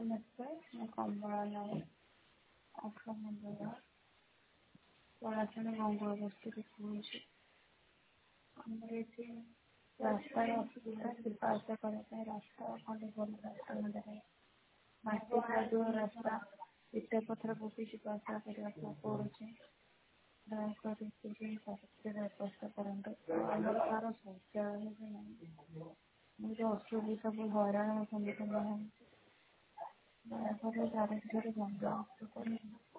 ନମସ୍କାର, ମୁଁ କମଳା ନାୟକ ଆଖଣ୍ଡଳ ପଳାଶୁଣୀ ମଙ୍ଗଳ ବସ୍ତିରୁ କହୁଛି। ଆମର ଏଠି ରାସ୍ତାର ଅସୁବିଧା, ଯିବା ଆସିବା କରିବା ପାଇଁ ରାସ୍ତା ଖଣ୍ଡେ ଭଲ ରାସ୍ତା ମିଳିଥାଏ। ମାଟି କାଦୁଅ ରାସ୍ତା, ଇଟା ପଥର ପକାଇ ଯିବା ଆସିବା କରିବାକୁ ପଡ଼ୁଛି। ଦୟାକରି ଟିକେ ବ୍ୟବସ୍ଥା କରନ୍ତୁ। ଆମର ତାର ଶୌଚାଳୟ ବି ନାହିଁ। ବହୁତ ଅସୁବିଧା, ସବୁ ହଇରାଣର ସମ୍ମୁଖୀନ ହେଉଛି। ଦୟାକରି ତାର ବିଷୟରେ ବନ୍ଦୋବସ୍ତ କରନ୍ତୁ।